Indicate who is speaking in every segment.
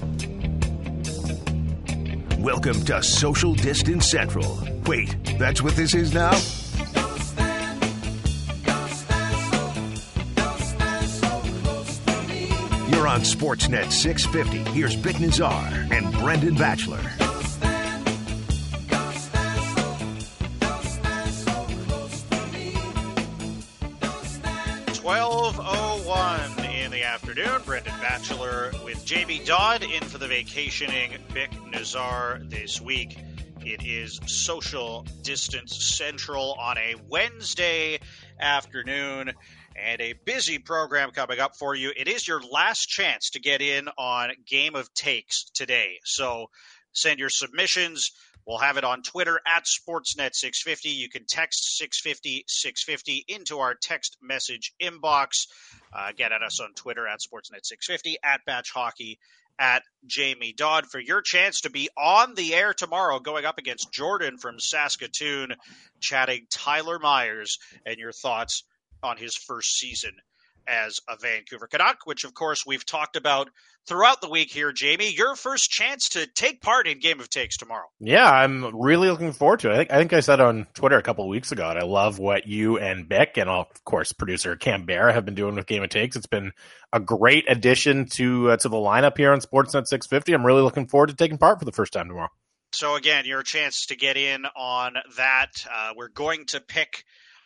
Speaker 1: Welcome to Social Distance Central. Wait, that's what this is now? You're on Sportsnet 650. Here's Vic Nazar and Brendan Batchelor.
Speaker 2: 12:01 in the afternoon. Brendan Batchelor with Jamie Dodd in for the vacationing Vic Nazar this week. It is Social Distance Central on a Wednesday afternoon and a busy program coming up for you. It is your last chance to get in on Game of Takes today. So send your submissions. We'll have it on Twitter at Sportsnet650. You can text 650-650 into our text message inbox. Get at us on Twitter at Sportsnet650, at Batch Hockey, at Jamie Dodd for your chance to be on the air tomorrow going up against Jordan from Saskatoon, chatting Tyler Myers and your thoughts on his first season as a Vancouver Canuck, which, of course, we've talked about throughout the week here. Jamie, your first chance to take part in Game of Takes tomorrow.
Speaker 3: Yeah, I'm really looking forward to it. I think I said on Twitter a couple of weeks ago, and I love what you and Bick and, of course, producer Cam Bear have been doing with Game of Takes. It's been a great addition to the lineup here on Sportsnet 650. I'm really looking forward to taking part for the first time tomorrow.
Speaker 2: So, again, your chance to get in on that. We're going to pick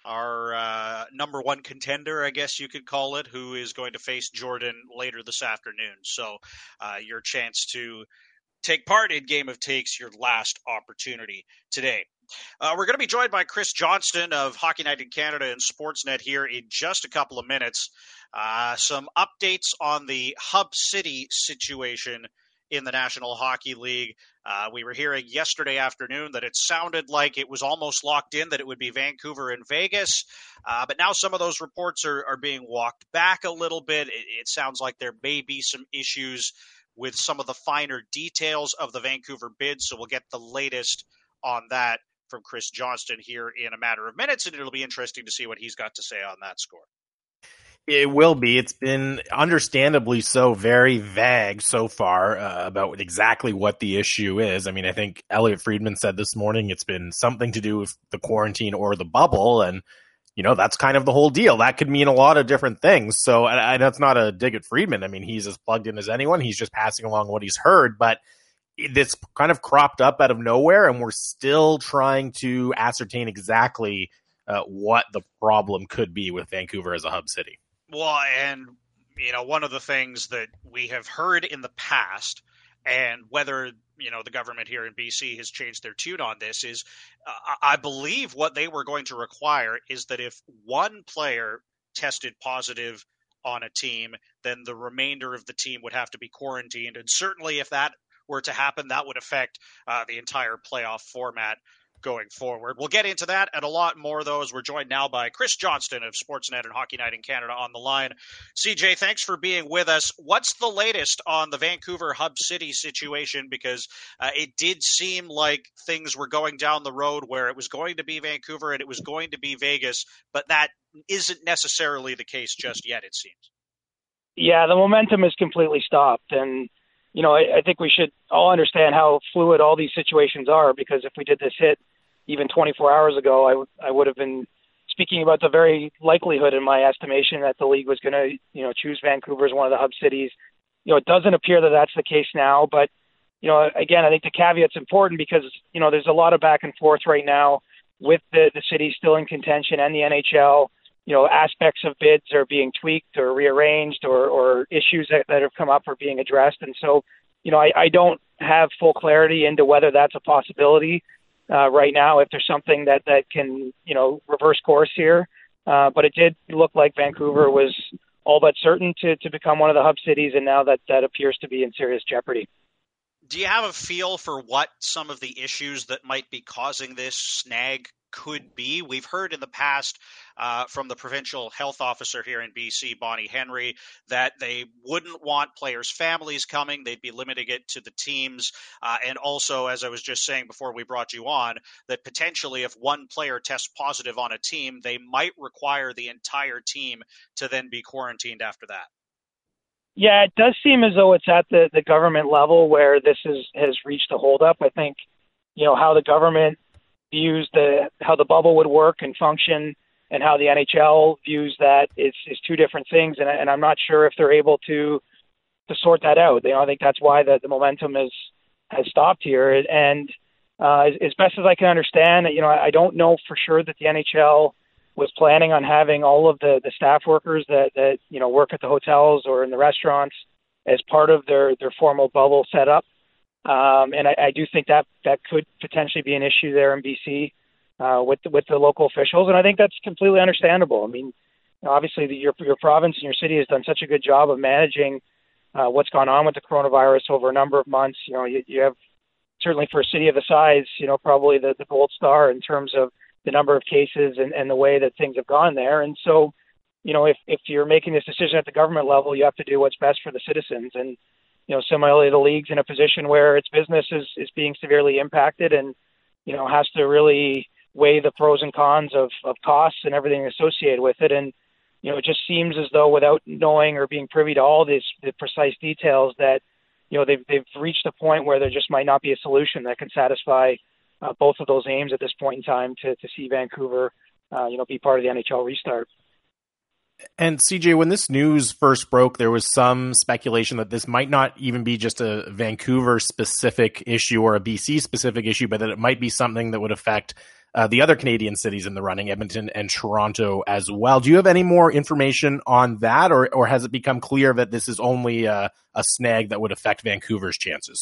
Speaker 2: our number one contender, I guess you could call it, who is going to face Jordan later this afternoon. So your chance to take part in Game of Takes, your last opportunity today. We're going to be joined by Chris Johnston of Hockey Night in Canada and Sportsnet here in just a couple of minutes. Some updates on the Hub City situation in the National Hockey League. We were hearing yesterday afternoon that it sounded like it was almost locked in, that it would be Vancouver and Vegas. But now some of those reports are being walked back a little bit. It sounds like there may be some issues with some of the finer details of the Vancouver bid. So we'll get the latest on that from Chris Johnston here in a matter of minutes, and it'll be interesting to see what he's got to say on that score.
Speaker 3: It will be. It's been understandably so very vague so far about exactly what the issue is. I mean, I think Elliot Friedman said this morning it's been something to do with the quarantine or the bubble. And, you know, that's kind of the whole deal. That could mean a lot of different things. So that's not a dig at Friedman. I mean, he's as plugged in as anyone. He's just passing along what he's heard. But this kind of cropped up out of nowhere, and we're still trying to ascertain exactly what the problem could be with Vancouver as a hub city.
Speaker 2: Well, and, you know, one of the things that we have heard in the past, and whether, you know, the government here in BC has changed their tune on this, is I believe what they were going to require is that if one player tested positive on a team, then the remainder of the team would have to be quarantined. And certainly if that were to happen, that would affect the entire playoff format going forward. We'll get into that and a lot more, though, as we're joined now by Chris Johnston of Sportsnet and Hockey Night in Canada on the line. CJ, thanks for being with us. What's the latest on the Vancouver Hub City situation? Because it did seem like things were going down the road where it was going to be Vancouver and it was going to be Vegas, but that isn't necessarily the case just yet, it seems.
Speaker 4: Yeah, the momentum is completely stopped. And, you know, I think we should all understand how fluid all these situations are, because if we did this hit even 24 hours ago, I would have been speaking about the very likelihood, in my estimation, that the league was going to, you know, choose Vancouver as one of the hub cities. You know, it doesn't appear that that's the case now, but, you know, again, I think the caveat's important because, you know, there's a lot of back and forth right now with the city still in contention and the NHL. You know, aspects of bids are being tweaked or rearranged, or issues that have come up are being addressed. And so, you know, I don't have full clarity into whether that's a possibility right now, if there's something that can, you know, reverse course here. But it did look like Vancouver was all but certain to become one of the hub cities, and now that appears to be in serious jeopardy.
Speaker 2: Do you have a feel for what some of the issues that might be causing this snag could be? We've heard in the past from the provincial health officer here in BC, Bonnie Henry, that they wouldn't want players' families coming. They'd be limiting it to the teams. And also, as I was just saying before we brought you on, that potentially if one player tests positive on a team, they might require the entire team to then be quarantined after that.
Speaker 4: Yeah, it does seem as though it's at the government level where this has reached a holdup. I think, how the government views how the bubble would work and function and how the NHL views that is two different things. And I'm not sure if they're able to sort that out. I think that's why the momentum has stopped here. And as best as I can understand, I don't know for sure that the NHL was planning on having all of the staff workers that work at the hotels or in the restaurants as part of their formal bubble setup. And I do think that could potentially be an issue there in BC with the local officials. And I think that's completely understandable. I mean, obviously your province and your city has done such a good job of managing what's gone on with the coronavirus over a number of months. You have, certainly for a city of the size, probably the gold star in terms of the number of cases and the way that things have gone there. And so, if you're making this decision at the government level, you have to do what's best for the citizens. And, similarly, the league's in a position where its business is being severely impacted and, has to really weigh the pros and cons of costs and everything associated with it. And, it just seems as though without knowing or being privy to all the precise details that, they've reached a point where there just might not be a solution that can satisfy both of those aims at this point in time to see Vancouver, be part of the NHL restart.
Speaker 3: And CJ, when this news first broke, there was some speculation that this might not even be just a Vancouver-specific issue or a BC-specific issue, but that it might be something that would affect the other Canadian cities in the running, Edmonton and Toronto as well. Do you have any more information on that, or has it become clear that this is only a snag that would affect Vancouver's chances?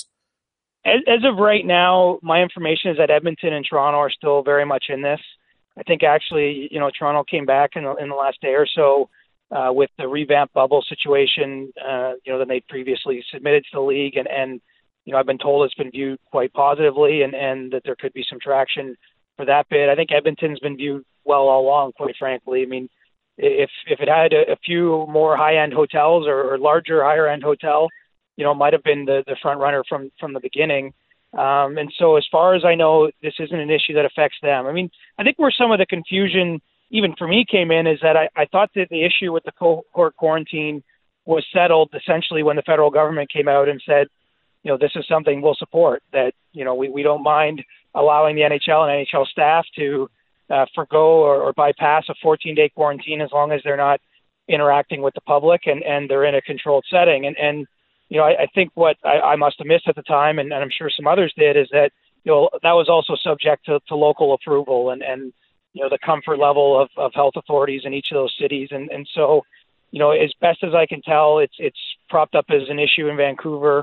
Speaker 4: As of right now, my information is that Edmonton and Toronto are still very much in this. I think actually, Toronto came back in the last day or so with the revamped bubble situation, that they previously submitted to the league. And I've been told it's been viewed quite positively and that there could be some traction for that bid. I think Edmonton's been viewed well all along, quite frankly. I mean, if it had a few more high-end hotels or larger, higher-end hotel, it might have been the front runner from the beginning. And so as far as I know, this isn't an issue that affects them. I mean, I think where some of the confusion, even for me, came in is that I thought that the issue with the cohort quarantine was settled essentially when the federal government came out and said, this is something we'll support, that, we don't mind allowing the NHL and NHL staff to forgo or bypass a 14-day quarantine as long as they're not interacting with the public and they're in a controlled setting. And I think what I must have missed at the time, and I'm sure some others did, is that, that was also subject to local approval and the comfort level of health authorities in each of those cities. And so, as best as I can tell, it's propped up as an issue in Vancouver,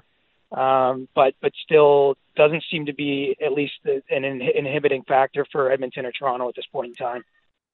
Speaker 4: but still doesn't seem to be at least an inhibiting factor for Edmonton or Toronto at this point in time.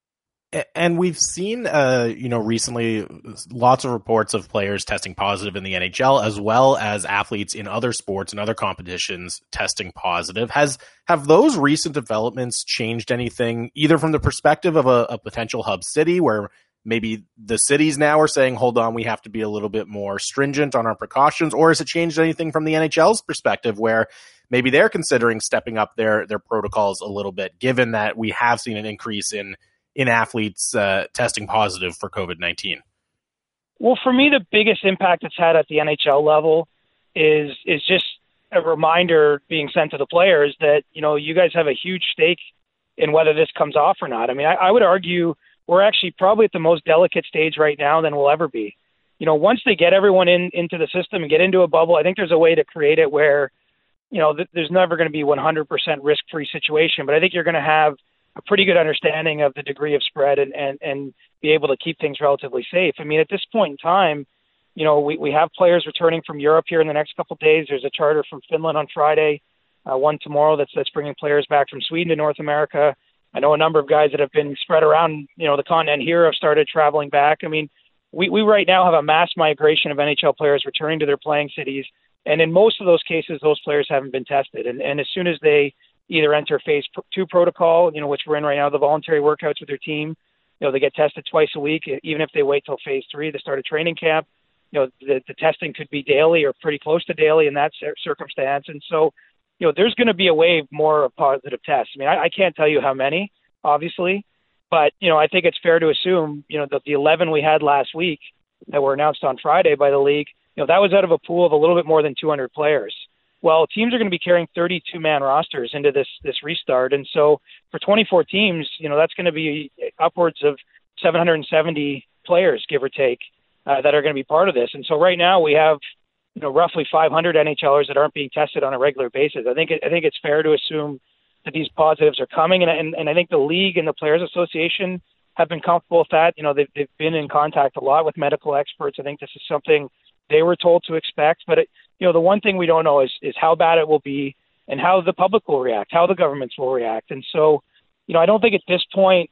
Speaker 3: And we've seen, recently lots of reports of players testing positive in the NHL, as well as athletes in other sports and other competitions testing positive. Have those recent developments changed anything, either from the perspective of a potential hub city, where maybe the cities now are saying, hold on, we have to be a little bit more stringent on our precautions, or has it changed anything from the NHL's perspective, where maybe they're considering stepping up their protocols a little bit, given that we have seen an increase in athletes testing positive for COVID-19?
Speaker 4: Well, for me, the biggest impact it's had at the NHL level is just a reminder being sent to the players that, you guys have a huge stake in whether this comes off or not. I mean, I would argue we're actually probably at the most delicate stage right now than we'll ever be. Once they get everyone into the system and get into a bubble, I think there's a way to create it where, there's never going to be 100% risk-free situation, but I think you're going to have a pretty good understanding of the degree of spread and be able to keep things relatively safe. I mean, at this point in time, we have players returning from Europe here in the next couple of days. There's a charter from Finland on Friday, one tomorrow that's bringing players back from Sweden to North America. I know a number of guys that have been spread around, the continent here have started traveling back. I mean, we right now have a mass migration of NHL players returning to their playing cities. And in most of those cases, those players haven't been tested. And as soon as they either enter phase 2 protocol, which we're in right now, the voluntary workouts with their team, they get tested twice a week. Even if they wait till phase 3 to start a training camp, the testing could be daily or pretty close to daily in that circumstance. And so, there's going to be a wave more of positive tests. I mean, I can't tell you how many, obviously, but, I think it's fair to assume, that the 11 we had last week that were announced on Friday by the league, that was out of a pool of a little bit more than 200 players. Well, teams are going to be carrying 32-man rosters into this restart. And so for 24 teams, that's going to be upwards of 770 players, give or take, that are going to be part of this. And so right now we have, roughly 500 NHLers that aren't being tested on a regular basis. I think it's fair to assume that these positives are coming. And I think the league and the Players Association have been comfortable with that. They've been in contact a lot with medical experts. I think this is something they were told to expect. But, the one thing we don't know is how bad it will be and how the public will react, how the governments will react. And so, I don't think at this point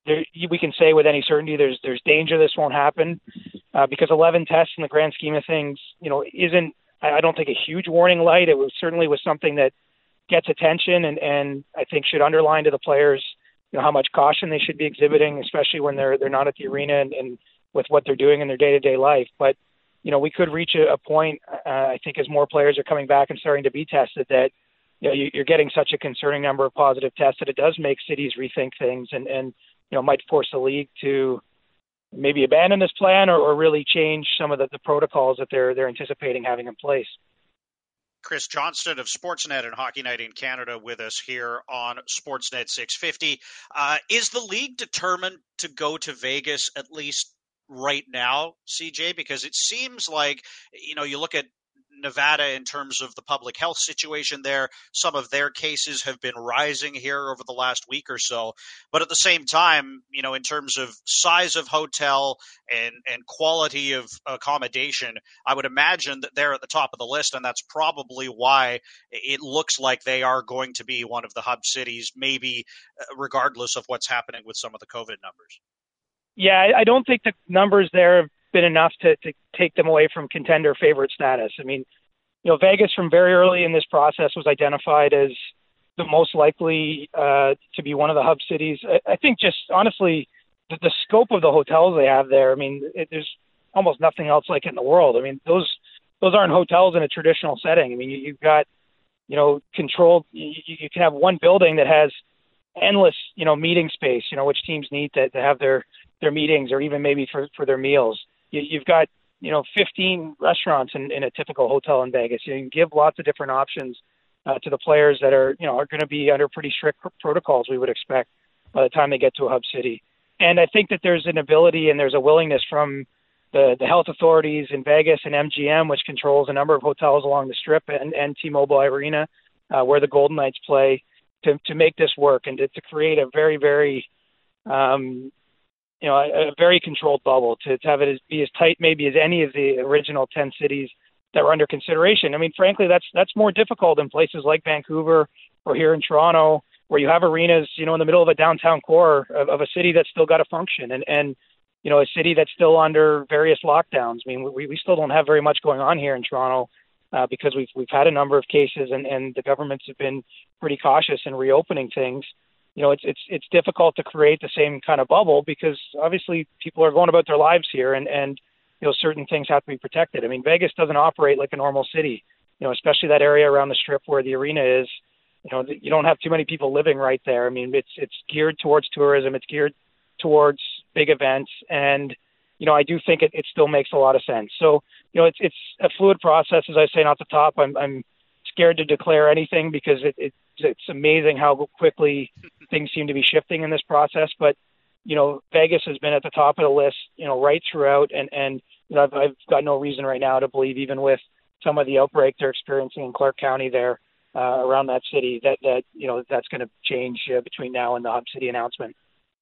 Speaker 4: we can say with any certainty there's danger this won't happen because 11 tests in the grand scheme of things, isn't, I don't think, a huge warning light. It was certainly something that gets attention and I think should underline to the players, how much caution they should be exhibiting, especially when they're not at the arena and with what they're doing in their day-to-day life. But, we could reach a point, I think, as more players are coming back and starting to be tested that, you're getting such a concerning number of positive tests that it does make cities rethink things and might force the league to maybe abandon this plan or really change some of the protocols that they're anticipating having in place.
Speaker 2: Chris Johnston of Sportsnet and Hockey Night in Canada with us here on Sportsnet 650. Is the league determined to go to Vegas at least right now, CJ? Because it seems like, you look at Nevada in terms of the public health situation there. Some of their cases have been rising here over the last week or so. But at the same time, in terms of size of hotel and quality of accommodation, I would imagine that they're at the top of the list. And that's probably why it looks like they are going to be one of the hub cities, maybe regardless of what's happening with some of the COVID numbers.
Speaker 4: Yeah, I don't think the numbers there have been enough to take them away from contender favorite status. I mean, Vegas from very early in this process was identified as the most likely to be one of the hub cities. I think just honestly, the scope of the hotels they have there, I mean, there's almost nothing else like it in the world. I mean, those aren't hotels in a traditional setting. I mean, you've got, controlled, you can have one building that has endless, meeting space, which teams need to have their meetings or even maybe for their meals. You've got, 15 restaurants in a typical hotel in Vegas. You can give lots of different options to the players that are going to be under pretty strict protocols, we would expect, by the time they get to a hub city. And I think that there's an ability and there's a willingness from the health authorities in Vegas and MGM, which controls a number of hotels along the Strip and T-Mobile Arena, where the Golden Knights play, to make this work and to create a very, very a very controlled bubble, to have it be as tight maybe as any of the original 10 cities that were under consideration. I mean, frankly, that's more difficult in places like Vancouver or here in Toronto, where you have arenas, in the middle of a downtown core of a city that's still got to function and a city that's still under various lockdowns. I mean, we still don't have very much going on here in Toronto because we've had a number of cases and the governments have been pretty cautious in reopening things. It's difficult to create the same kind of bubble because obviously people are going about their lives here and certain things have to be protected. I mean, Vegas doesn't operate like a normal city, especially that area around the Strip where the arena is. You don't have too many people living right there. I mean, it's geared towards tourism. It's geared towards big events. And, I do think it still makes a lot of sense. So, it's a fluid process, as I was saying off the top. I'm scared to declare anything because it's amazing how quickly things seem to be shifting in this process. But, Vegas has been at the top of the list, right throughout. And I've got no reason right now to believe, even with some of the outbreak they're experiencing in Clark County there around that city, that that's going to change between now and the hub city announcement.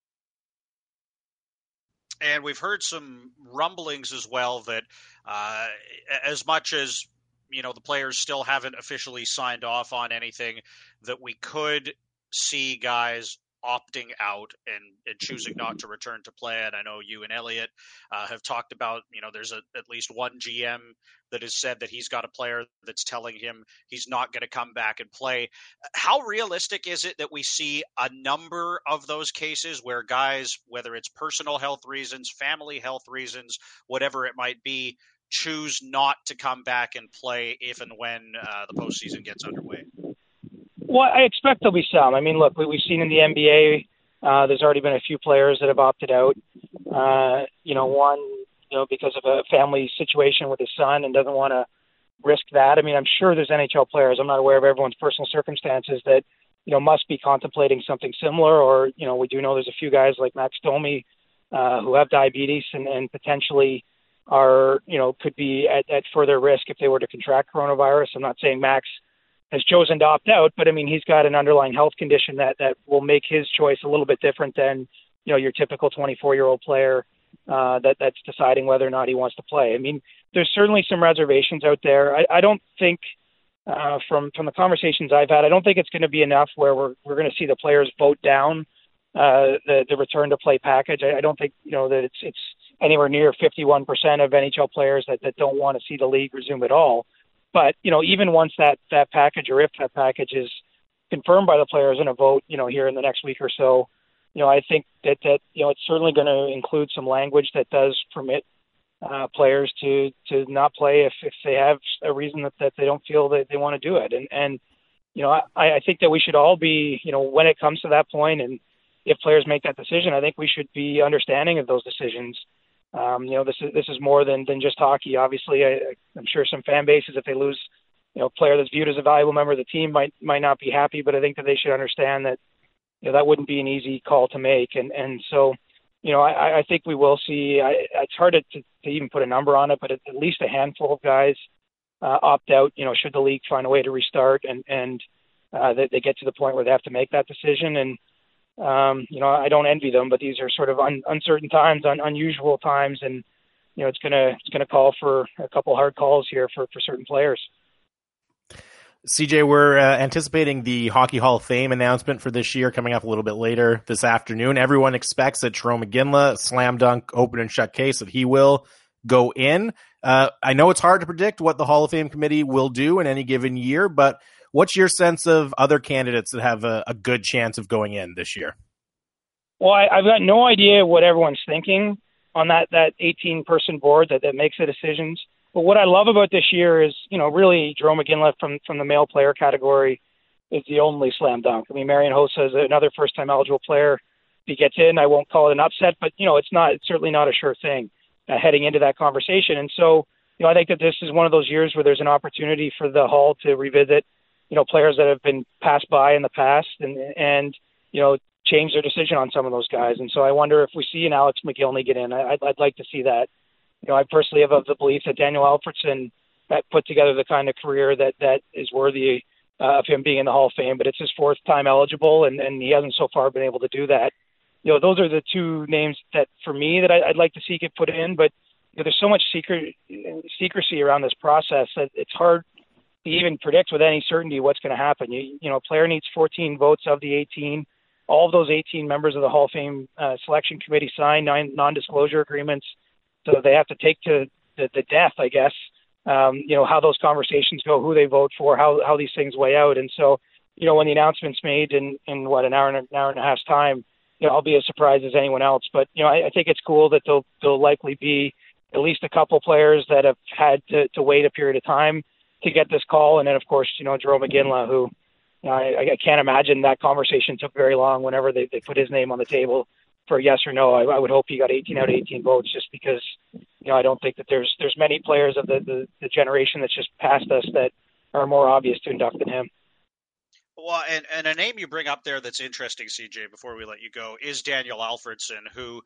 Speaker 2: And we've heard some rumblings as well that as much as, the players still haven't officially signed off on anything, that we could see guys opting out and choosing not to return to play. And I know you and Elliot have talked about, there's at least one GM that has said that he's got a player that's telling him he's not going to come back and play. How realistic is it that we see a number of those cases where guys, whether it's personal health reasons, family health reasons, whatever it might be, choose not to come back and play if and when the postseason gets underway?
Speaker 4: Well, I expect there'll be some. I mean, look, we've seen in the NBA, there's already been a few players that have opted out. One because of a family situation with his son and doesn't want to risk that. I mean, I'm sure there's NHL players, I'm not aware of everyone's personal circumstances, that, must be contemplating something similar. Or, we do know there's a few guys like Max Domi who have diabetes and potentially are, could be at further risk if they were to contract coronavirus. I'm not saying Max has chosen to opt out, but I mean, he's got an underlying health condition that will make his choice a little bit different than, your typical 24-year-old player that's deciding whether or not he wants to play. I mean, there's certainly some reservations out there. I don't think from the conversations I've had, I don't think it's going to be enough where we're going to see the players vote down the return to play package. I don't think, that it's anywhere near 51% of NHL players that don't want to see the league resume at all. But, even once that package, or if that package is confirmed by the players in a vote, here in the next week or so, I think that it's certainly going to include some language that does permit players to not play if they have a reason that they don't feel that they want to do it. And I think that we should all be, when it comes to that point, and if players make that decision, I think we should be understanding of those decisions. This is more than just hockey. Obviously, I'm sure some fan bases, if they lose, a player that's viewed as a valuable member of the team, might not be happy. But I think that they should understand that that wouldn't be an easy call to make. And so, I think we will see. It's hard to even put a number on it, but at least a handful of guys opt out. Should the league find a way to restart and they get to the point where they have to make that decision. And I don't envy them, but these are sort of uncertain times, unusual times, and it's gonna call for a couple hard calls here for certain players.
Speaker 3: CJ, we're anticipating the Hockey Hall of Fame announcement for this year coming up a little bit later this afternoon. Everyone expects that Jarome Iginla, slam dunk, open and shut case, that he will go in. I know it's hard to predict what the Hall of Fame committee will do in any given year, but what's your sense of other candidates that have a good chance of going in this year?
Speaker 4: Well, I've got no idea what everyone's thinking on that 18-person board that makes the decisions. But what I love about this year is, really Jarome Iginla from the male player category is the only slam dunk. I mean, Marian Hossa is another first-time eligible player. If he gets in, I won't call it an upset, but, it's certainly not a sure thing heading into that conversation. And so, I think that this is one of those years where there's an opportunity for the Hall to revisit players that have been passed by in the past and change their decision on some of those guys. And so I wonder if we see an Alex McGillney get in. I'd like to see that. I personally have the belief that Daniel Alfredsson put together the kind of career that is worthy of him being in the Hall of Fame, but it's his fourth time eligible, and he hasn't so far been able to do that. Those are the two names that, for me, that I'd like to see get put in, but there's so much secrecy around this process that it's hard to even predict with any certainty what's going to happen. A player needs 14 votes of the 18. All of those 18 members of the Hall of Fame selection committee sign 9 non-disclosure agreements, so they have to take to the death, I guess, how those conversations go, who they vote for, how these things weigh out. And so, when the announcement's made in an hour and a half's time, I'll be as surprised as anyone else. But, I think it's cool that there'll likely be at least a couple players that have had to wait a period of time to get this call. And then, of course, Jarome Iginla, who I can't imagine that conversation took very long whenever they put his name on the table for a yes or no. I would hope he got 18 out of 18 votes, just because, I don't think that there's many players of the generation that's just passed us that are more obvious to induct than him.
Speaker 2: Well, and a name you bring up there that's interesting, CJ, before we let you go, is Daniel Alfredsson, who,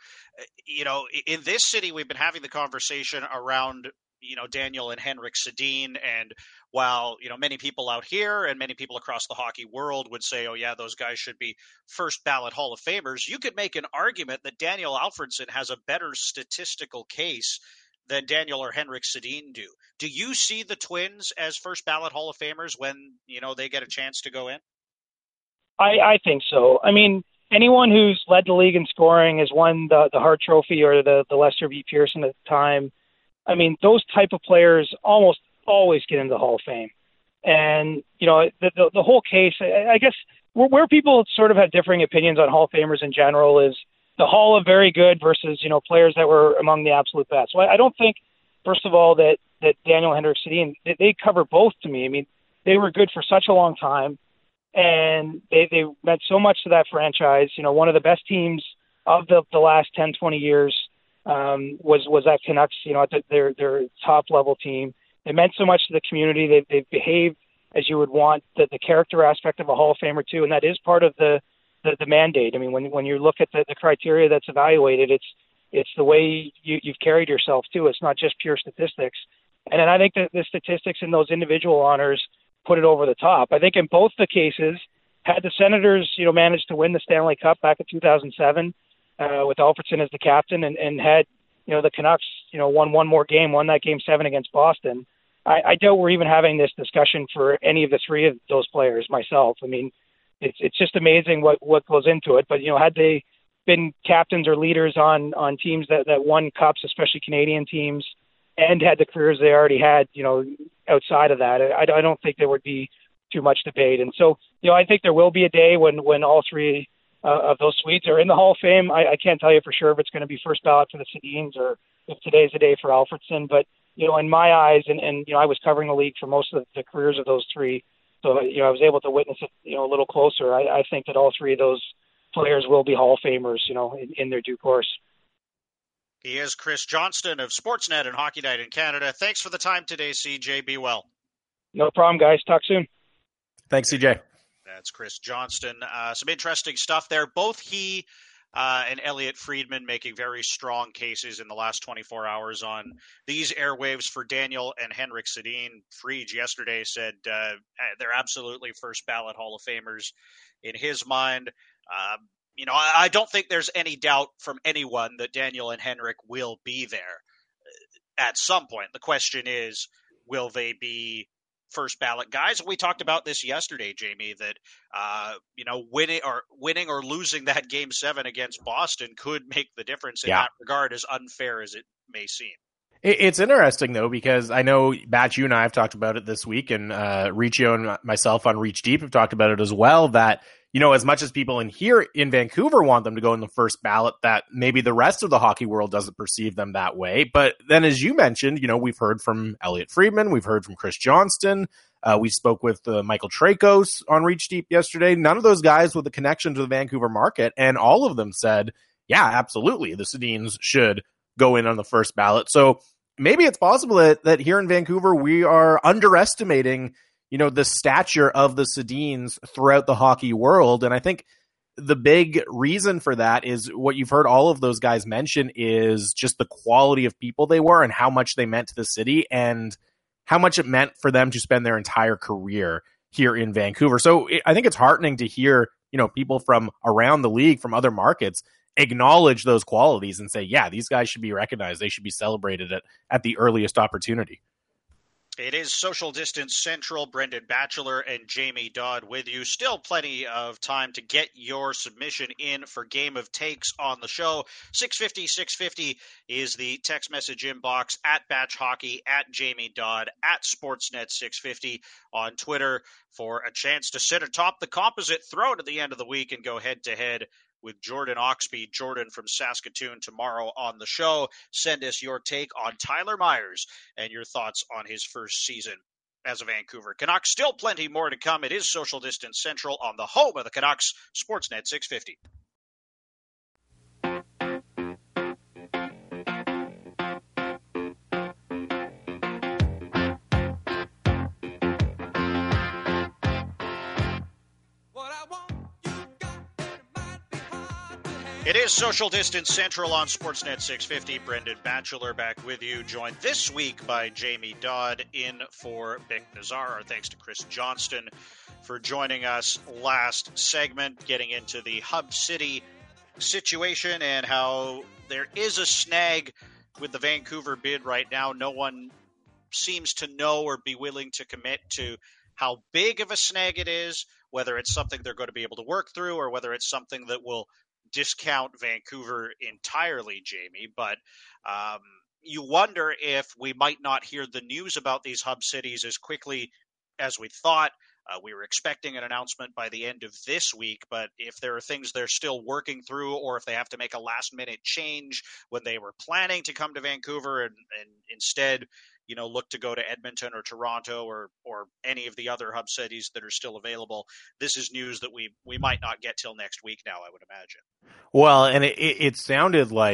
Speaker 2: in this city, we've been having the conversation around, Daniel and Henrik Sedin. And while, many people out here and many people across the hockey world would say, oh, yeah, those guys should be first ballot Hall of Famers, you could make an argument that Daniel Alfredsson has a better statistical case than Daniel or Henrik Sedin do. Do you see the Twins as first ballot Hall of Famers when, they get a chance to go in?
Speaker 4: I think so. I mean, anyone who's led the league in scoring, has won the Hart Trophy or the Lester B. Pearson at the time, I mean, those type of players almost always get into the Hall of Fame. And, the whole case, I guess, where people sort of have differing opinions on Hall of Famers in general is the Hall of very good versus, players that were among the absolute best. So I don't think, first of all, that Daniel and Henrik Sedin, they cover both to me. I mean, they were good for such a long time, and they meant so much to that franchise. One of the best teams of the last 10, 20 years. was that Canucks, at their top level team. It meant so much to the community. They've behaved as you would want, the character aspect of a Hall of Famer too, and that is part of the mandate. I mean, when you look at the criteria that's evaluated, it's the way you've carried yourself too. It's not just pure statistics. And then I think that the statistics in those individual honors put it over the top. I think in both the cases, had the Senators, managed to win the Stanley Cup back in 2007 with Alfredsson as the captain, and had, the Canucks, won one more game, won that Game 7 against Boston, I doubt we're even having this discussion for any of the three of those players myself. I mean, it's just amazing what goes into it. But, had they been captains or leaders on teams that won cups, especially Canadian teams, and had the careers they already had, outside of that, I don't think there would be too much debate. And so, I think there will be a day when all three of those suites are in the Hall of Fame. I can't tell you for sure if it's going to be first ballot for the Sedins or if today's the day for Alfredsson. But, in my eyes, and I was covering the league for most of the careers of those three, so, I was able to witness it, a little closer. I think that all three of those players will be Hall of Famers, in their due course.
Speaker 2: He is Chris Johnston of Sportsnet and Hockey Night in Canada. Thanks for the time today, CJ. Be well.
Speaker 4: No problem, guys. Talk soon.
Speaker 3: Thanks, CJ.
Speaker 2: That's Chris Johnston. Some interesting stuff there. Both he and Elliot Friedman making very strong cases in the last 24 hours on these airwaves for Daniel and Henrik Sedin. Fried yesterday said they're absolutely first ballot Hall of Famers in his mind. I don't think there's any doubt from anyone that Daniel and Henrik will be there at some point. The question is, will they be first ballot guys? We talked about this yesterday, Jamie, that winning or losing that Game 7 against Boston could make the difference in that regard, as unfair as it may seem.
Speaker 3: It's interesting, though, because I know, Batch, you and I have talked about it this week, and Riccio and myself on Reach Deep have talked about it as well, that as much as people in here in Vancouver want them to go in the first ballot, that maybe the rest of the hockey world doesn't perceive them that way. But then, as you mentioned, we've heard from Elliot Friedman, we've heard from Chris Johnston, we spoke with Michael Trakos on Reach Deep yesterday. None of those guys with a connection to the Vancouver market, and all of them said, yeah, absolutely, the Sedins should go in on the first ballot. So maybe it's possible that here in Vancouver we are underestimating the stature of the Sedins throughout the hockey world. And I think the big reason for that is what you've heard all of those guys mention is just the quality of people they were and how much they meant to the city and how much it meant for them to spend their entire career here in Vancouver. So I think it's heartening to hear, people from around the league, from other markets, acknowledge those qualities and say, yeah, these guys should be recognized. They should be celebrated at the earliest opportunity.
Speaker 2: It is Social Distance Central. Brendan Batchelor and Jamie Dodd with you. Still plenty of time to get your submission in for Game of Takes on the show. 650 is the text message inbox, at Batch Hockey, at Jamie Dodd, at Sportsnet 650 on Twitter for a chance to sit atop the composite throne at the end of the week and go head-to-head with Jordan Oxby, Jordan from Saskatoon, tomorrow on the show. Send us your take on Tyler Myers and your thoughts on his first season as a Vancouver Canuck. Still plenty more to come. It is Social Distance Central on the home of the Canucks, Sportsnet 650. It is Social Distance Central on Sportsnet 650. Brendan Batchelor back with you, joined this week by Jamie Dodd, in for Bick Nazar. Our thanks to Chris Johnston for joining us last segment, getting into the Hub City situation and how there is a snag with the Vancouver bid right now. No one seems to know or be willing to commit to how big of a snag it is, whether it's something they're going to be able to work through or whether it's something that will discount Vancouver entirely, Jamie. But you wonder if we might not hear the news about these hub cities as quickly as we thought. We were expecting an announcement by the end of this week, but if there are things they're still working through, or if they have to make a last-minute change when they were planning to come to Vancouver and instead, look to go to Edmonton or Toronto or any of the other hub cities that are still available, this is news that we might not get till next week now, I would imagine.
Speaker 3: Well, and it sounded like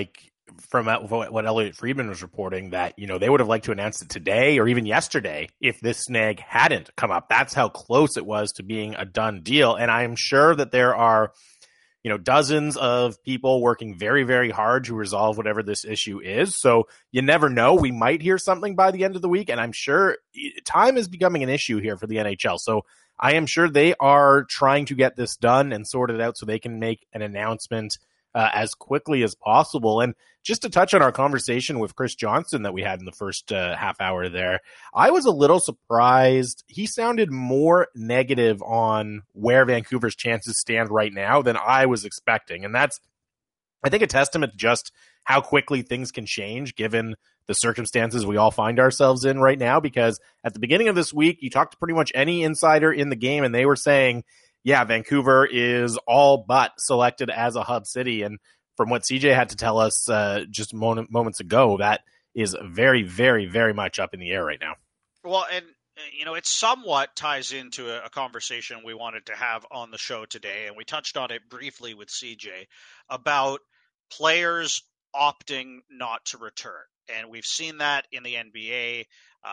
Speaker 3: from what Elliot Friedman was reporting, that, they would have liked to announce it today or even yesterday if this snag hadn't come up. That's how close it was to being a done deal. And I'm sure that there are, dozens of people working very, very hard to resolve whatever this issue is. So you never know. We might hear something by the end of the week. And I'm sure time is becoming an issue here for the NHL. So I am sure they are trying to get this done and sorted out so they can make an announcement as quickly as possible. And just to touch on our conversation with Chris Johnson that we had in the first half hour there, I was a little surprised. He sounded more negative on where Vancouver's chances stand right now than I was expecting. And that's, I think, a testament to just how quickly things can change given the circumstances we all find ourselves in right now. Because at the beginning of this week, you talked to pretty much any insider in the game, and they were saying, yeah, Vancouver is all but selected as a hub city. And from what CJ had to tell us just moments ago, that is very, very, very much up in the air right now.
Speaker 2: Well, and, it somewhat ties into a conversation we wanted to have on the show today. And we touched on it briefly with CJ about players opting not to return. And we've seen that in the NBA.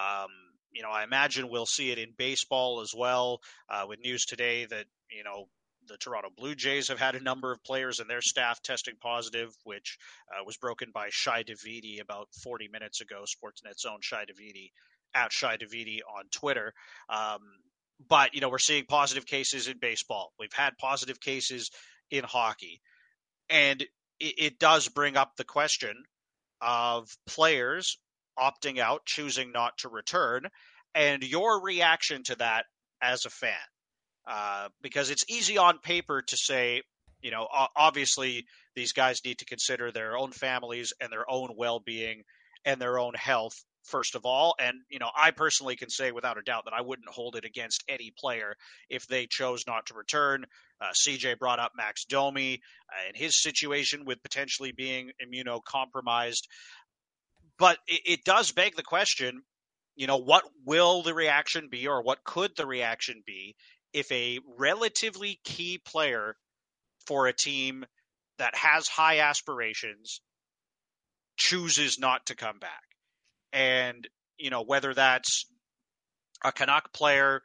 Speaker 2: I imagine we'll see it in baseball as well, with news today that, the Toronto Blue Jays have had a number of players and their staff testing positive, which was broken by Shai Davidi about 40 minutes ago, Sportsnet's own Shai Davidi, at Shai Davidi on Twitter. But, we're seeing positive cases in baseball. We've had positive cases in hockey. And it does bring up the question of players opting out, choosing not to return, and your reaction to that as a fan. Because it's easy on paper to say, obviously these guys need to consider their own families and their own well-being and their own health first of all. And, I personally can say without a doubt that I wouldn't hold it against any player if they chose not to return. CJ brought up Max Domi and his situation with potentially being immunocompromised. But it does beg the question, what will the reaction be, or what could the reaction be if a relatively key player for a team that has high aspirations chooses not to come back? And, whether that's a Canuck player,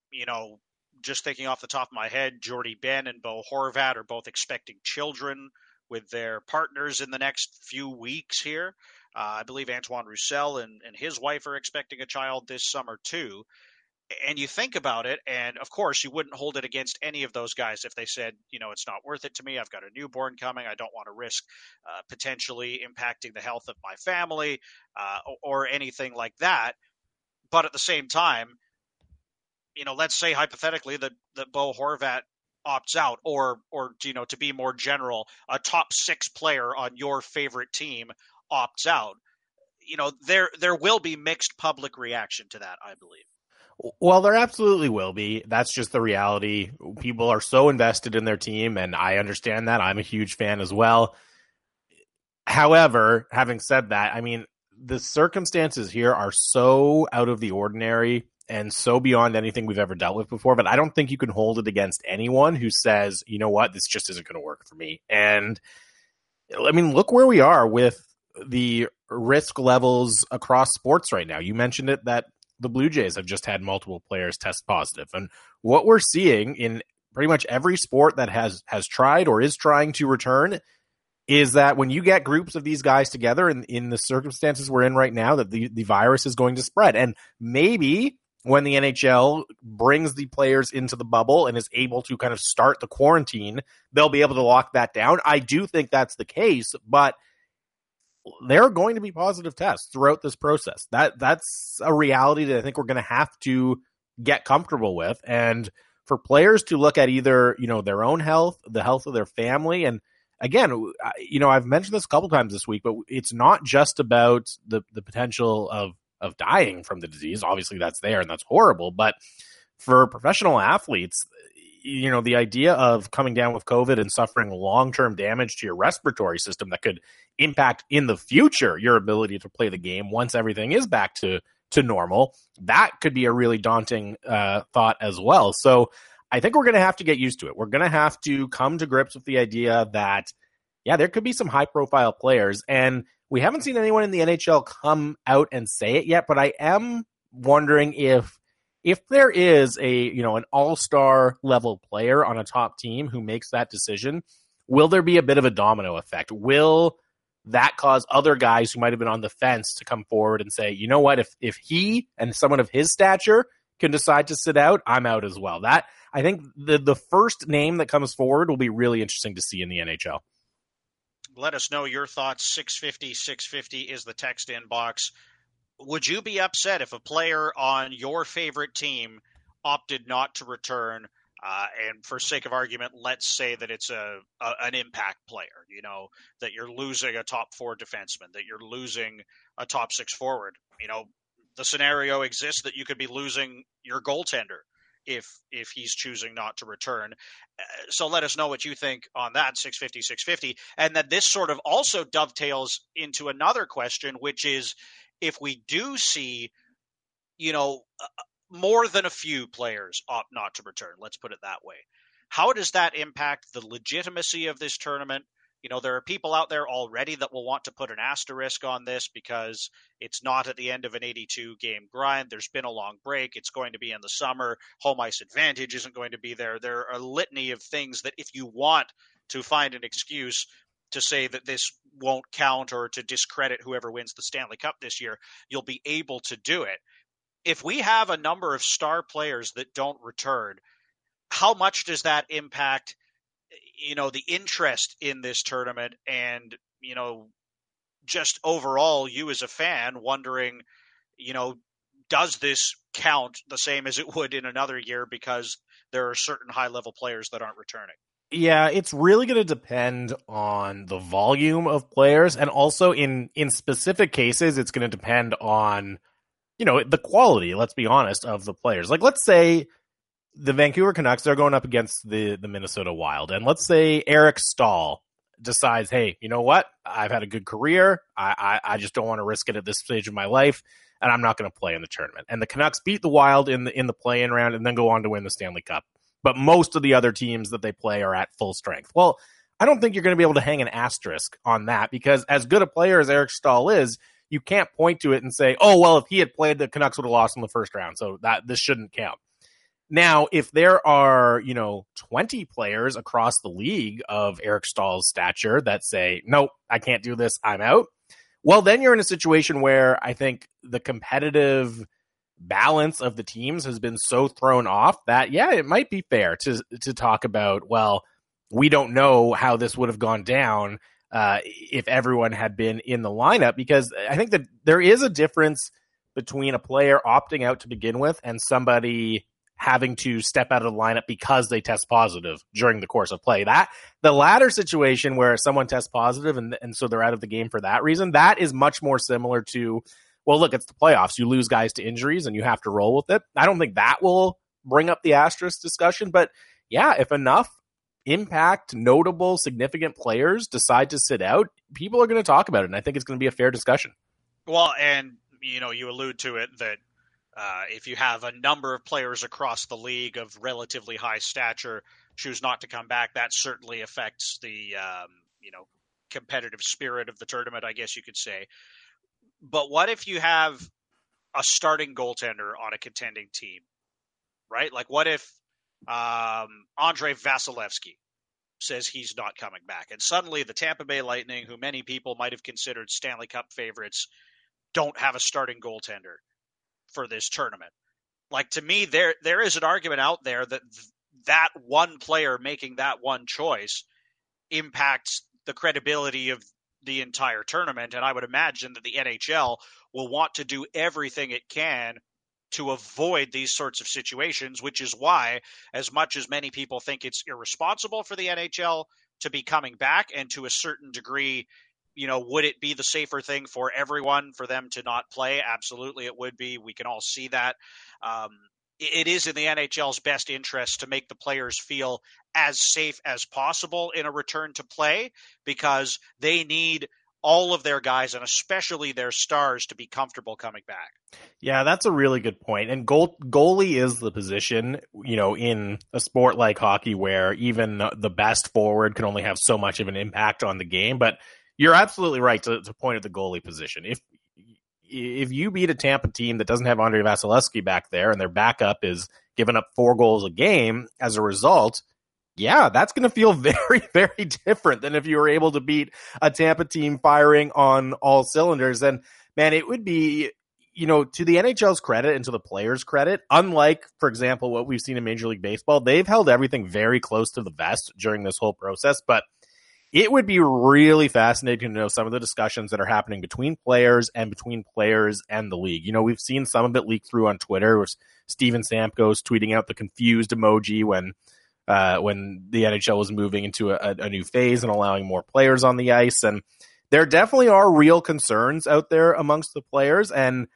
Speaker 2: just thinking off the top of my head, Jordy Ben and Bo Horvat are both expecting children with their partners in the next few weeks here. I believe Antoine Roussel and his wife are expecting a child this summer too. And you think about it, and of course you wouldn't hold it against any of those guys if they said, it's not worth it to me. I've got a newborn coming. I don't want to risk potentially impacting the health of my family or anything like that. But at the same time, let's say hypothetically that Bo Horvat opts out, or to be more general, a top 6 player on your favorite team opts out. There will be mixed public reaction to that, I believe.
Speaker 3: Well, there absolutely will be. That's just the reality. People are so invested in their team, and I understand that. I'm a huge fan as well. However, having said that, I mean, the circumstances here are so out of the ordinary and so beyond anything we've ever dealt with before, but I don't think you can hold it against anyone who says, you know what, this just isn't going to work for me. And I mean, look where we are with the risk levels across sports right now. You mentioned it, that the Blue Jays have just had multiple players test positive. And what we're seeing in pretty much every sport that has tried or is trying to return is that when you get groups of these guys together in the circumstances we're in right now, that the virus is going to spread. And maybe when the NHL brings the players into the bubble and is able to kind of start the quarantine, they'll be able to lock that down. I do think that's the case, but there are going to be positive tests throughout this process. That's a reality that I think we're going to have to get comfortable with. And for players to look at either, their own health, the health of their family. And again, I've mentioned this a couple times this week, but it's not just about the potential of dying from the disease. Obviously that's there and that's horrible. But for professional athletes, the idea of coming down with COVID and suffering long-term damage to your respiratory system that could impact in the future your ability to play the game once everything is back to normal, that could be a really daunting thought as well. So I think we're going to have to get used to it. We're going to have to come to grips with the idea that, yeah, there could be some high-profile players, and we haven't seen anyone in the NHL come out and say it yet, but I am wondering if there is an all-star level player on a top team who makes that decision, will there be a bit of a domino effect? Will that cause other guys who might have been on the fence to come forward and say, you know what, if he and someone of his stature can decide to sit out, I'm out as well. That, I think the first name that comes forward will be really interesting to see in the NHL.
Speaker 2: Let us know your thoughts. 650 is the text inbox. Would you be upset if a player on your favorite team opted not to return? And for sake of argument, let's say that it's an impact player, that you're losing a top 4 defenseman, that you're losing a top 6 forward. The scenario exists that you could be losing your goaltender if he's choosing not to return. So let us know what you think on that, 650. And then this sort of also dovetails into another question, which is, if we do see, more than a few players opt not to return, let's put it that way, how does that impact the legitimacy of this tournament? There are people out there already that will want to put an asterisk on this because it's not at the end of an 82-game grind. There's been a long break. It's going to be in the summer. Home ice advantage isn't going to be there. There are a litany of things that if you want to find an excuse to say that this won't count or to discredit whoever wins the Stanley Cup this year, you'll be able to do it. If we have a number of star players that don't return, how much does that impact the interest in this tournament and, just overall you as a fan wondering, does this count the same as it would in another year because there are certain high-level players that aren't returning?
Speaker 3: Yeah, it's really going to depend on the volume of players, and also in specific cases, it's going to depend on, the quality, let's be honest, of the players. Like, let's say the Vancouver Canucks, they're going up against the Minnesota Wild. And let's say Eric Staal decides, hey, you know what? I've had a good career. I just don't want to risk it at this stage of my life, and I'm not going to play in the tournament. And the Canucks beat the Wild in the play-in round and then go on to win the Stanley Cup. But most of the other teams that they play are at full strength. Well, I don't think you're going to be able to hang an asterisk on that, because as good a player as Eric Staal is, you can't point to it and say, oh, well, if he had played, the Canucks would have lost in the first round, so this shouldn't count. Now, if there are, 20 players across the league of Eric Staal's stature that say, nope, I can't do this, I'm out, well, then you're in a situation where I think the competitive balance of the teams has been so thrown off that, yeah, it might be fair to talk about, well, we don't know how this would have gone down if everyone had been in the lineup, because I think that there is a difference between a player opting out to begin with and somebody having to step out of the lineup because they test positive during the course of play. That the latter situation where someone tests positive and so they're out of the game for that reason, that is much more similar to, well, look, it's the playoffs. You lose guys to injuries and you have to roll with it. I don't think that will bring up the asterisk discussion, but yeah, if enough impact, notable, significant players decide to sit out, people are going to talk about it, and I think it's going to be a fair discussion.
Speaker 2: Well, and, you allude to it that if you have a number of players across the league of relatively high stature choose not to come back, that certainly affects the, competitive spirit of the tournament, I guess you could say. But what if you have a starting goaltender on a contending team, right? Like, what if Andrei Vasilevsky says he's not coming back, and suddenly the Tampa Bay Lightning, who many people might have considered Stanley Cup favorites, don't have a starting goaltender for this tournament? Like, to me, there is an argument out there that that one player making that one choice impacts the credibility of the entire tournament, and I would imagine that the NHL will want to do everything it can to avoid these sorts of situations, which is why, as much as many people think it's irresponsible for the NHL to be coming back, and to a certain degree, would it be the safer thing for everyone for them to not play? Absolutely, it would be. We can all see that. It is in the NHL's best interest to make the players feel as safe as possible in a return to play, because they need all of their guys and especially their stars to be comfortable coming back.
Speaker 3: Yeah, that's a really good point. And goalie is the position, in a sport like hockey where even the best forward can only have so much of an impact on the game. But you're absolutely right to point at the goalie position. If you beat a Tampa team that doesn't have Andrei Vasilevsky back there and their backup is giving up 4 goals a game as a result, yeah, that's going to feel very, very different than if you were able to beat a Tampa team firing on all cylinders. And man, it would be, to the NHL's credit and to the players' credit, unlike, for example, what we've seen in Major League Baseball, they've held everything very close to the vest during this whole process. But it would be really fascinating to know some of the discussions that are happening between players and the league. We've seen some of it leak through on Twitter, with Steven Stamkos tweeting out the confused emoji when the NHL was moving into a new phase and allowing more players on the ice. And there definitely are real concerns out there amongst the players. And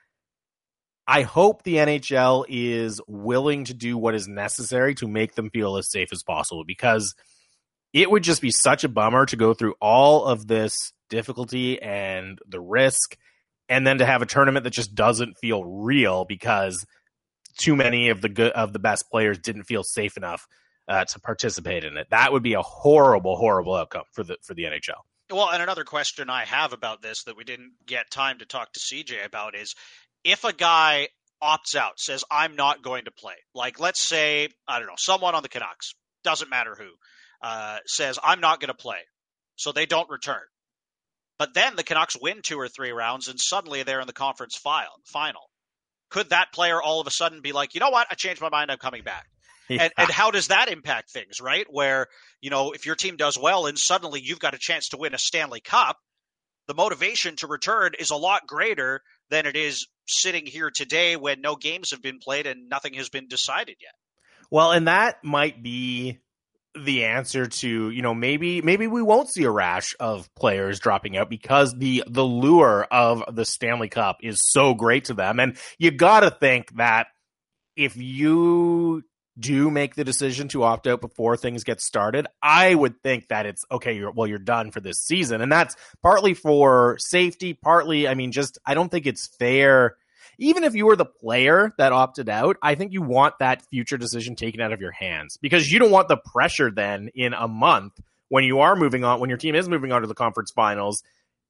Speaker 3: I hope the NHL is willing to do what is necessary to make them feel as safe as possible, because it would just be such a bummer to go through all of this difficulty and the risk, and then to have a tournament that just doesn't feel real because too many of the best players didn't feel safe enough to participate in it. That would be a horrible, horrible outcome for the NHL.
Speaker 2: Well, and another question I have about this that we didn't get time to talk to CJ about is, if a guy opts out, says, I'm not going to play, like let's say, I don't know, someone on the Canucks, doesn't matter who, says, I'm not going to play, so they don't return. But then the Canucks win 2 or 3 rounds, and suddenly they're in the conference final. Could that player all of a sudden be like, you know what, I changed my mind, I'm coming back? Yeah. And how does that impact things, right? Where, if your team does well and suddenly you've got a chance to win a Stanley Cup, the motivation to return is a lot greater than it is sitting here today when no games have been played and nothing has been decided yet.
Speaker 3: Well, and that might be the answer to, maybe we won't see a rash of players dropping out because the lure of the Stanley Cup is so great to them. And you got to think that if you do make the decision to opt out before things get started, I would think that it's okay. You're done for this season. And that's partly for safety, partly, I don't think it's fair. Even if you were the player that opted out, I think you want that future decision taken out of your hands, because you don't want the pressure then in a month when you are moving on, when your team is moving on to the conference finals.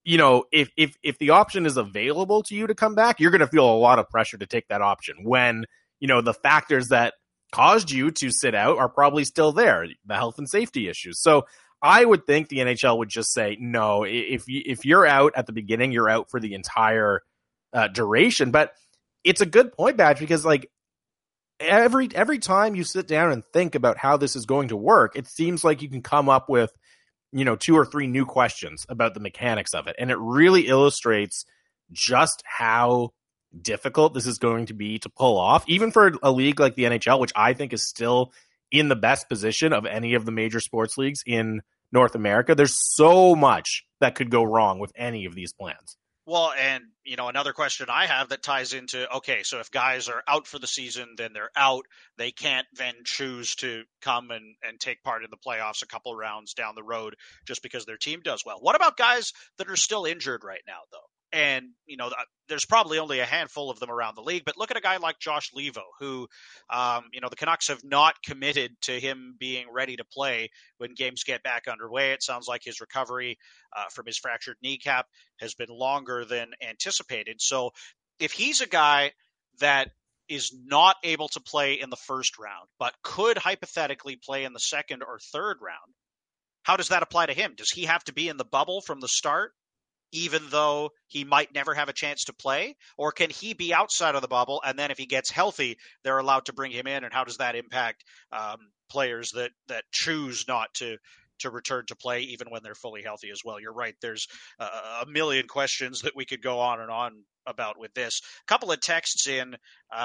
Speaker 3: If the option is available to you to come back, you're going to feel a lot of pressure to take that option when, the factors that caused you to sit out are probably still there, the health and safety issues. So I would think the NHL would just say, no, if you're out at the beginning, you're out for the entire duration. But it's a good point, Badge, because like every time you sit down and think about how this is going to work, it seems like you can come up with, 2 or 3 new questions about the mechanics of it. And it really illustrates just how difficult this is going to be to pull off, even for a league like the NHL, which I think is still in the best position of any of the major sports leagues in North America. There's so much that could go wrong with any of these plans.
Speaker 2: Well, and, another question I have that ties into, okay, so if guys are out for the season, then they're out. They can't then choose to come and take part in the playoffs a couple rounds down the road just because their team does well. What about guys that are still injured right now, though? And, there's probably only a handful of them around the league, but look at a guy like Josh Leivo, who, the Canucks have not committed to him being ready to play when games get back underway. It sounds like his recovery from his fractured kneecap has been longer than anticipated. So if he's a guy that is not able to play in the first round, but could hypothetically play in the second or third round, how does that apply to him? Does he have to be in the bubble from the start, even though he might never have a chance to play? Or can he be outside of the bubble, and then if he gets healthy, they're allowed to bring him in? And how does that impact players that choose not to return to play even when they're fully healthy as well? You're right. There's a million questions that we could go on and on about with this. A couple of texts in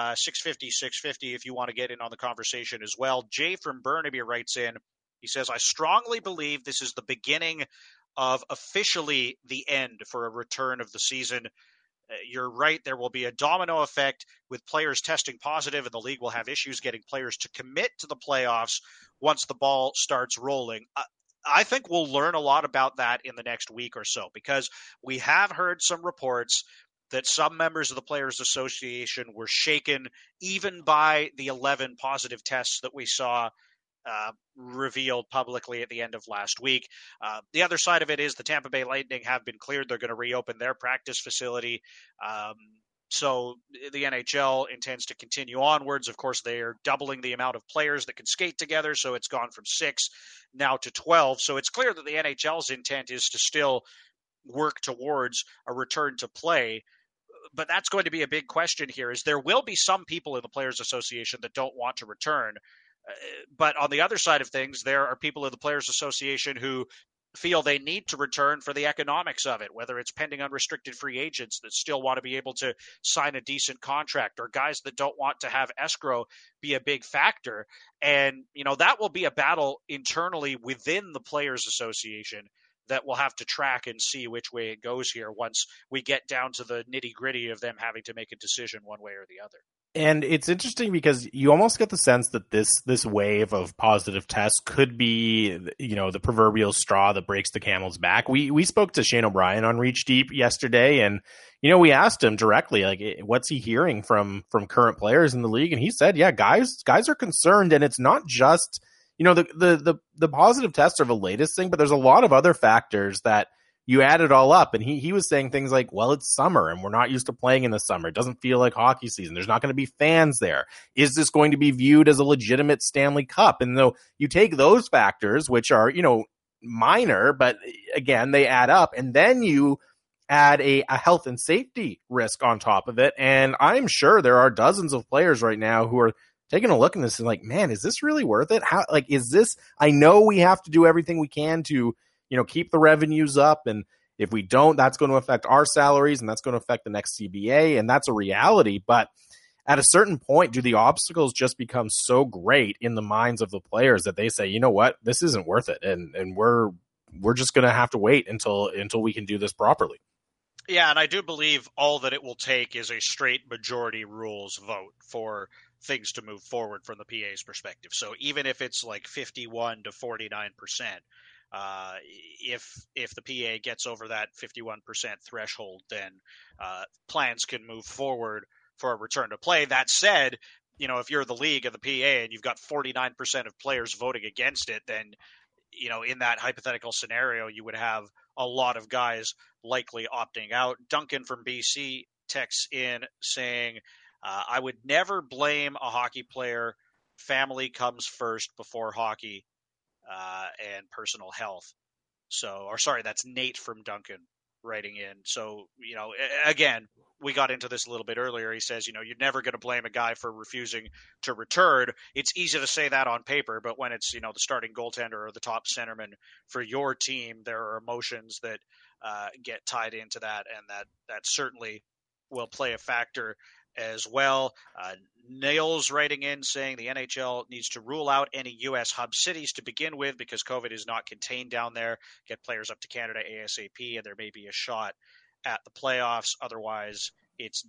Speaker 2: 650 if you want to get in on the conversation as well. Jay from Burnaby writes in. He says, I strongly believe this is the beginning of officially the end for a return of the season. You're right. There will be a domino effect with players testing positive, and the league will have issues getting players to commit to the playoffs once the ball starts rolling. I think we'll learn a lot about that in the next week or so, because we have heard some reports that some members of the Players Association were shaken even by the 11 positive tests that we saw revealed publicly at the end of last week. The other side of it is the Tampa Bay Lightning have been cleared. They're going to reopen their practice facility. So the NHL intends to continue onwards. Of course, they are doubling the amount of players that can skate together. So it's gone from 6 now to 12. So it's clear that the NHL's intent is to still work towards a return to play. But that's going to be a big question here, is there will be some people in the Players Association that don't want to return. But on the other side of things, there are people in the Players Association who feel they need to return for the economics of it, whether it's pending unrestricted free agents that still want to be able to sign a decent contract, or guys that don't want to have escrow be a big factor. And, that will be a battle internally within the Players Association that we'll have to track and see which way it goes here once we get down to the nitty-gritty of them having to make a decision one way or the other.
Speaker 3: And it's interesting because you almost get the sense that this wave of positive tests could be, the proverbial straw that breaks the camel's back. We spoke to Shane O'Brien on Reach Deep yesterday, and we asked him directly, like, what's he hearing from current players in the league, and he said, yeah, guys are concerned, and it's not just the positive tests are the latest thing, but there's a lot of other factors that you add it all up. And he was saying things like, well, it's summer and we're not used to playing in the summer. It doesn't feel like hockey season. There's not going to be fans there. Is this going to be viewed as a legitimate Stanley Cup? And though you take those factors, which are, minor, but again, they add up, and then you add a health and safety risk on top of it. And I'm sure there are dozens of players right now who are taking a look at this and like, man, is this really worth it? How, is this, I know we have to do everything we can to, keep the revenues up. And if we don't, that's going to affect our salaries, and that's going to affect the next CBA. And that's a reality. But at a certain point, do the obstacles just become so great in the minds of the players that they say, you know what, this isn't worth it. And we're just going to have to wait until we can do this properly.
Speaker 2: Yeah. And I do believe all that it will take is a straight majority rules vote for things to move forward from the PA's perspective. So even if it's like 51 to 49%, if the PA gets over that 51% threshold, then plans can move forward for a return to play. That said, if you're the league of the PA and you've got 49% of players voting against it, then, in that hypothetical scenario, you would have a lot of guys likely opting out. Duncan from BC texts in saying, I would never blame a hockey player. Family comes first before hockey and personal health. That's Nate from Duncan writing in. So, again, we got into this a little bit earlier. He says, you're never going to blame a guy for refusing to return. It's easy to say that on paper, but when it's, the starting goaltender or the top centerman for your team, there are emotions that get tied into that, and that certainly will play a factor as well. Nails writing in saying the NHL needs to rule out any U.S. hub cities to begin with because COVID is not contained down there. Get players up to Canada ASAP, and there may be a shot at the playoffs. Otherwise, it's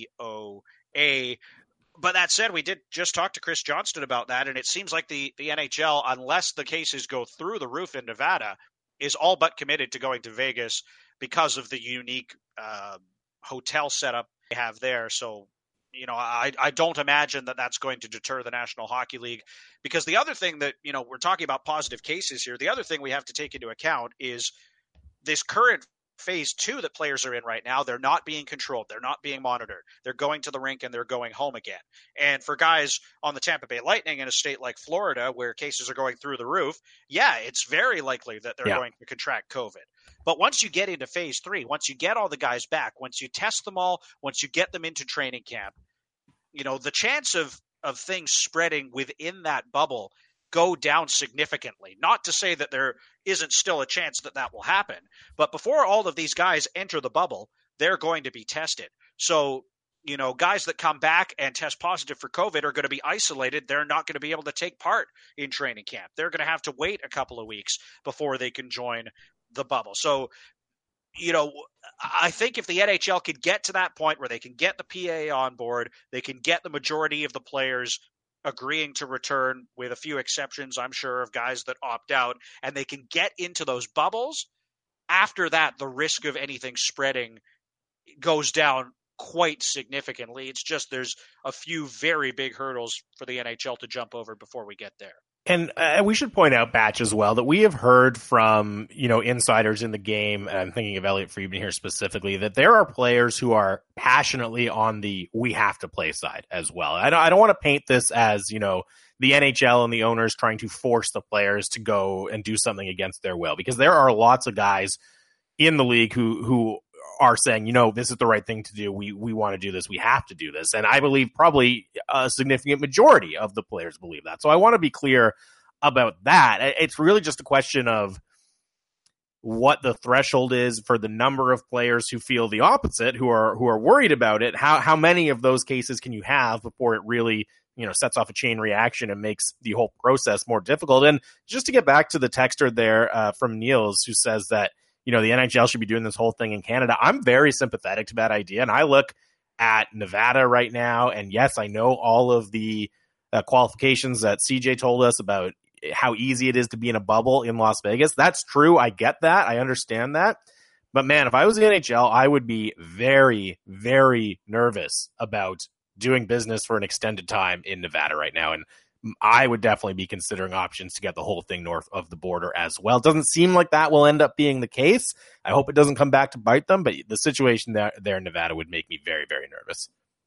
Speaker 2: DOA. But that said, we did just talk to Chris Johnston about that, and it seems like the NHL, unless the cases go through the roof in Nevada, is all but committed to going to Vegas because of the unique hotel setup they have there. So, I don't imagine that that's going to deter the National Hockey League, because the other thing that, we're talking about positive cases here. The other thing we have to take into account is this current phase 2 that players are in right now. They're not being controlled. They're not being monitored. They're going to the rink and they're going home again. And for guys on the Tampa Bay Lightning in a state like Florida, where cases are going through the roof, yeah, it's very likely that they're going to contract COVID. But once you get into phase 3, once you get all the guys back, once you test them all, once you get them into training camp, the chance of things spreading within that bubble go down significantly. Not to say that there isn't still a chance that will happen, but before all of these guys enter the bubble, they're going to be tested. So, guys that come back and test positive for COVID are going to be isolated. They're not going to be able to take part in training camp. They're going to have to wait a couple of weeks before they can join the bubble. So, I think if the NHL could get to that point where they can get the PA on board, they can get the majority of the players agreeing to return, with a few exceptions, I'm sure, of guys that opt out, and they can get into those bubbles, after that, the risk of anything spreading goes down quite significantly. It's just there's a few very big hurdles for the NHL to jump over before we get there.
Speaker 3: And we should point out, Batch, as well, that we have heard from, insiders in the game, and I'm thinking of Elliot Friedman here specifically, that there are players who are passionately on the we have to play side as well. I don't want to paint this as, the NHL and the owners trying to force the players to go and do something against their will, because there are lots of guys in the league who are saying, this is the right thing to do. We want to do this. We have to do this. And I believe probably a significant majority of the players believe that. So I want to be clear about that. It's really just a question of what the threshold is for the number of players who feel the opposite, who are worried about it. How many of those cases can you have before it really, sets off a chain reaction and makes the whole process more difficult? And just to get back to the texter there from Niels, who says that, the NHL should be doing this whole thing in Canada. I'm very sympathetic to that idea. And I look at Nevada right now, and yes, I know all of the qualifications that CJ told us about how easy it is to be in a bubble in Las Vegas. That's true. I get that. I understand that. But man, if I was the NHL, I would be very, very nervous about doing business for an extended time in Nevada right now. And I would definitely be considering options to get the whole thing north of the border as well. It doesn't seem like that will end up being the case. I hope it doesn't come back to bite them, but the situation there in Nevada would make me very, very nervous.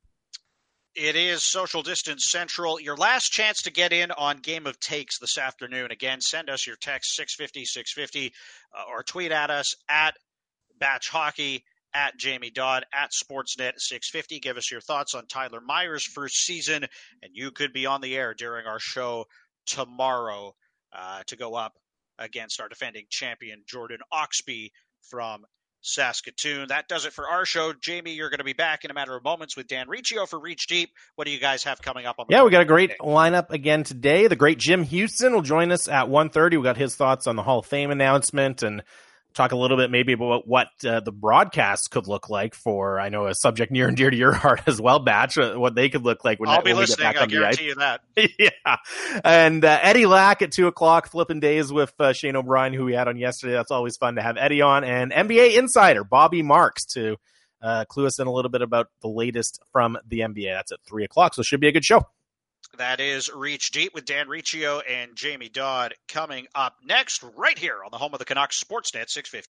Speaker 2: It is Social Distance Central. Your last chance to get in on Game of Takes this afternoon. Again, send us your text 650-650 or tweet at us at Batch Hockey, at Jamie Dodd, at Sportsnet 650. Give us your thoughts on Tyler Myers' first season, and you could be on the air during our show tomorrow to go up against our defending champion, Jordan Oxby from Saskatoon. That does it for our show. Jamie, you're going to be back in a matter of moments with Dan Riccio for Reach Deep. What do you guys have coming up on the
Speaker 3: we got a great lineup again today. The great Jim Houston will join us at 1:30. We got his thoughts on the Hall of Fame announcement and talk a little bit maybe about what the broadcast could look like for, I know, a subject near and dear to your heart as well, Batch, what they could look like when
Speaker 2: I'll be
Speaker 3: when
Speaker 2: listening.
Speaker 3: We get back
Speaker 2: I
Speaker 3: on
Speaker 2: guarantee
Speaker 3: the ice. You that. Yeah. And Eddie Lack at 2:00, flipping days with Shane O'Brien, who we had on yesterday. That's always fun to have Eddie on. And NBA insider Bobby Marks to clue us in a little bit about the latest from the NBA. That's at 3:00, so it should be a good show.
Speaker 2: That is Reach Deep with Dan Riccio and Jamie Dodd coming up next right here on the home of the Canucks, Sportsnet 650.